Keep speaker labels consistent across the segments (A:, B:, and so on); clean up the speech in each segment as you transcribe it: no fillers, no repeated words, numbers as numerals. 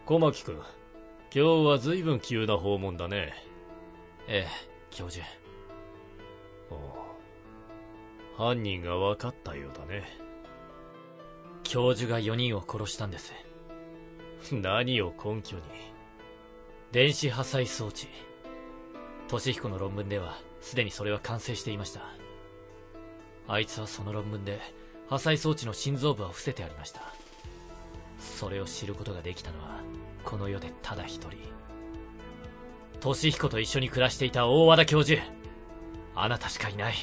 A: 小牧くん、今日は随分急な訪問だね。
B: ええ、教授。
A: おう、犯人が分かったようだね。
B: 教授が4人を殺したんです。
A: 何を根拠に？
B: 電子破砕装置。俊彦の論文ではすでにそれは完成していました。あいつはその論文で破砕装置の心臓部は伏せてありました。それを知ることができたのはこの世でただ一人、俊彦と一緒に暮らしていた大和田教授、あなたしかいない。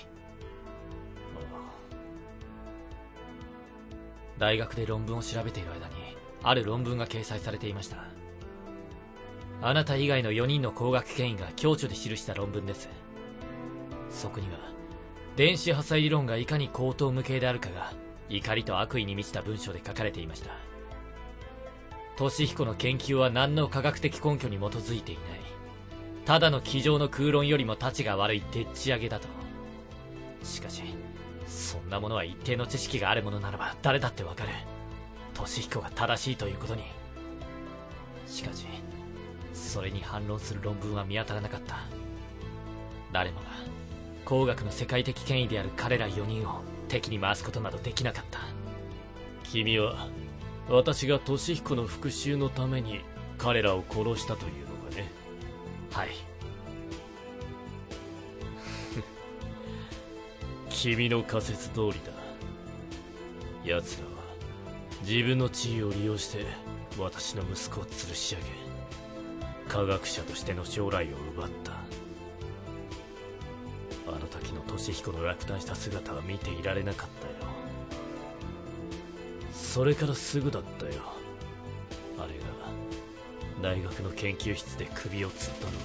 B: 大学で論文を調べている間にある論文が掲載されていました。あなた以外の4人の工学権威が共著で記した論文です。そこには電子破砕理論がいかに荒唐無稽であるかが怒りと悪意に満ちた文章で書かれていました。俊彦の研究は何の科学的根拠に基づいていない、ただの机上の空論よりもたちが悪いでっち上げだと。しかしそんなものは一定の知識があるものならば誰だってわかる。俊彦が正しいということに。しかしそれに反論する論文は見当たらなかった。誰もが工学の世界的権威である彼ら4人を敵に回すことなどできなかった。
A: 君は私が俊彦の復讐のために彼らを殺したというのかね。
B: はい。
A: 君の仮説通りだ。奴らは自分の地位を利用して私の息子を吊るし上げ、科学者としての将来を奪った。あの時の俊彦の落胆した姿は見ていられなかったよ。それからすぐだったよ。あれが大学の研究室で首を吊ったのは。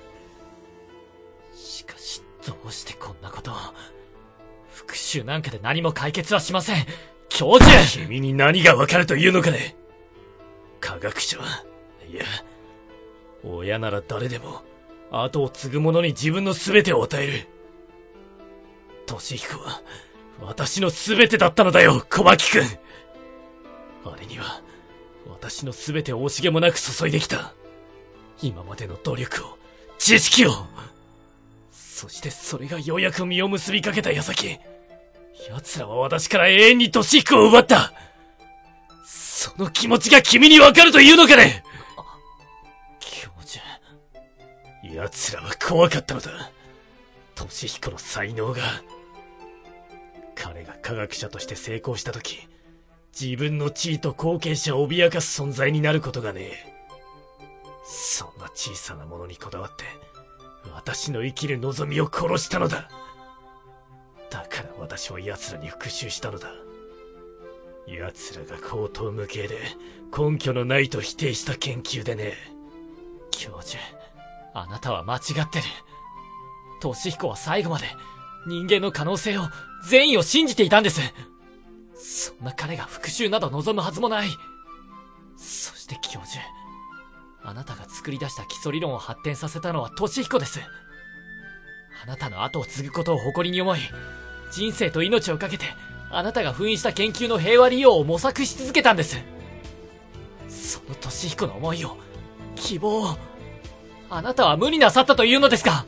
B: しかしどうしてこんなことを。復讐なんかで何も解決はしません、教授。
A: 君に何がわかるというのかね。科学者は、いや、親なら誰でも後を継ぐ者に自分の全てを与える。俊彦は私の全てだったのだよ、小牧くん。あれには私の全てを惜しげもなく注いできた。今までの努力を、知識を、そしてそれがようやく実を結びかけた矢先、奴らは私から永遠に俊彦を奪った。その気持ちが君にわかるというのかね。
B: 教授。
A: 奴らは怖かったのだ。俊彦の才能が。彼が科学者として成功したとき、自分の地位と後継者を脅かす存在になることがねえ。そんな小さなものにこだわって私の生きる望みを殺したのだ。だから私は奴らに復讐したのだ。奴らが荒唐無稽で根拠のないと否定した研究でね。
B: 教授、あなたは間違ってる。俊彦は最後まで人間の可能性を、善意を信じていたんです。そんな彼が復讐など望むはずもない。そして教授、あなたが作り出した基礎理論を発展させたのは俊彦です。あなたの後を継ぐことを誇りに思い、人生と命をかけてあなたが封印した研究の平和利用を模索し続けたんです。その俊彦の思いを、希望を、あなたは無になさったというのですか。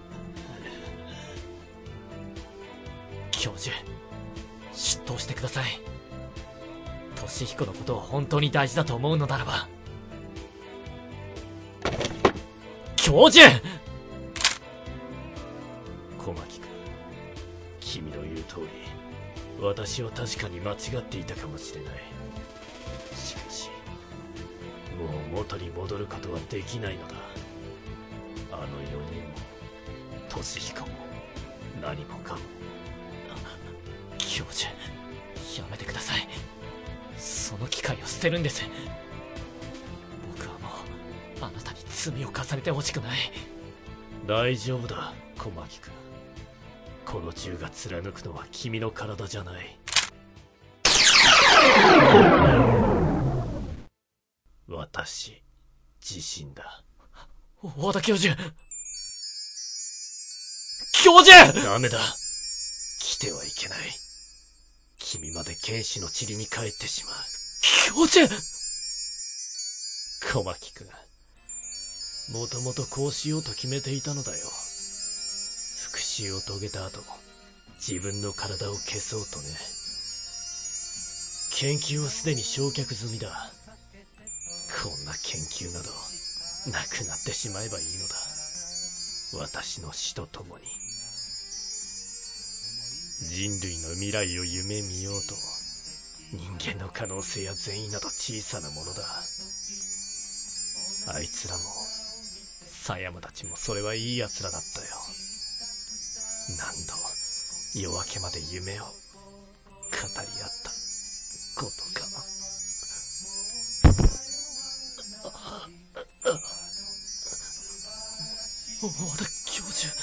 B: 教授、出頭してください。俊彦のことを本当に大事だと思うのならば。教授！
A: 小牧君、君の言う通り、私は確かに間違っていたかもしれない。しかし、もう元に戻ることはできないのだ。あの4人も、俊彦も、何もかも。
B: 教授、やめてください。その機会を捨てるんです。僕はもう、あなたに罪を重ねてほしくない。
A: 大丈夫だ、小牧君。この銃が貫くのは君の体じゃない。私自身だ。
B: 大田教授。教授！
A: ダメだ。来てはいけない。君まで剣士の塵に帰ってしまう。
B: 教授！
A: 小牧君、もともとこうしようと決めていたのだよ。復讐を遂げた後、自分の体を消そうとね。研究はすでに焼却済みだ。こんな研究などなくなってしまえばいいのだ。私の死とともに。人類の未来を夢見ようと、人間の可能性や善意など小さなものだ。あいつらも狭山たちもそれはいい奴らだったよ。何度夜明けまで夢を語り合ったことか。大和田教授、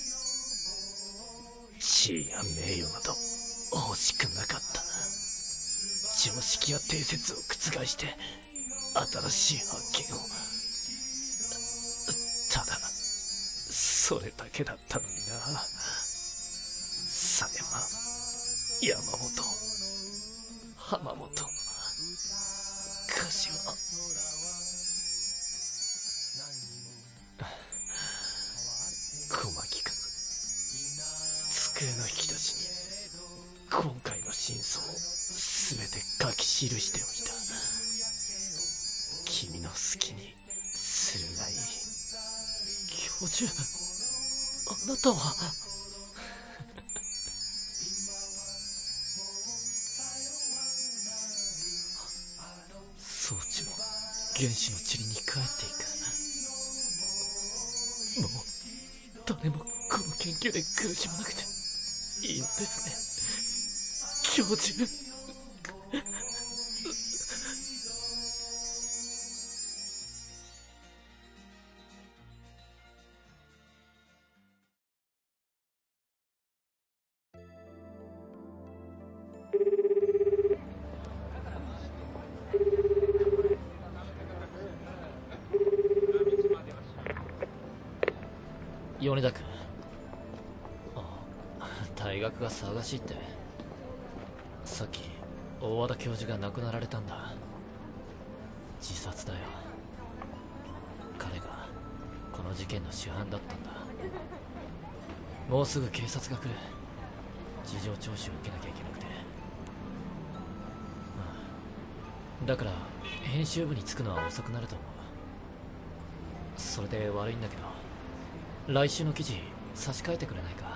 A: 地位や名誉など欲しくなかった。常識や定説を覆して新しい発見を。ただそれだけだったのにな。狭山、山本、浜本、柏。小牧君、机の引き出しに今回の真相を全て書き記しておいた。君の好きにするがいい。教授、あなたは。装置も原子の塵に帰っていく。もう誰もこの研究で苦しまなくていいのですね、教授。
B: 米田君。大学が騒がしいって。さっき大和田教授が亡くなられたんだ。自殺だよ。彼がこの事件の主犯だったんだ。もうすぐ警察が来る。事情聴取を受けなきゃいけなくて。だから編集部に着くのは遅くなると思う。それで悪いんだけど、来週の記事差し替えてくれないか。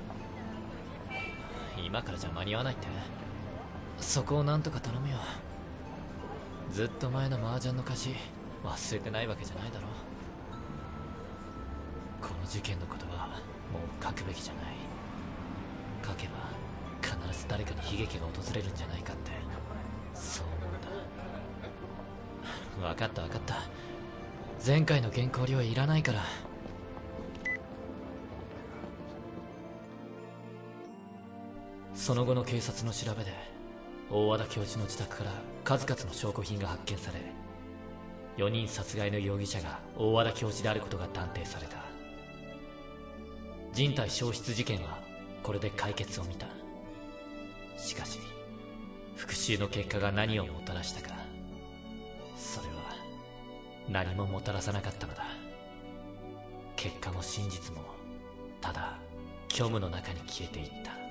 B: 今からじゃ間に合わないって。そこをなんとか頼むよ。ずっと前の麻雀の貸し忘れてないわけじゃないだろ。この事件のことはもう書くべきじゃない。書けば必ず誰かに悲劇が訪れるんじゃないかって、そう思うんだ。分かった分かった。前回の原稿料いらないから。その後の警察の調べで大和田教授の自宅から数々の証拠品が発見され、4人殺害の容疑者が大和田教授であることが断定された。人体消失事件はこれで解決を見た。しかし復讐の結果が何をもたらしたか、それは何ももたらさなかったのだ。結果も真実もただ虚無の中に消えていった。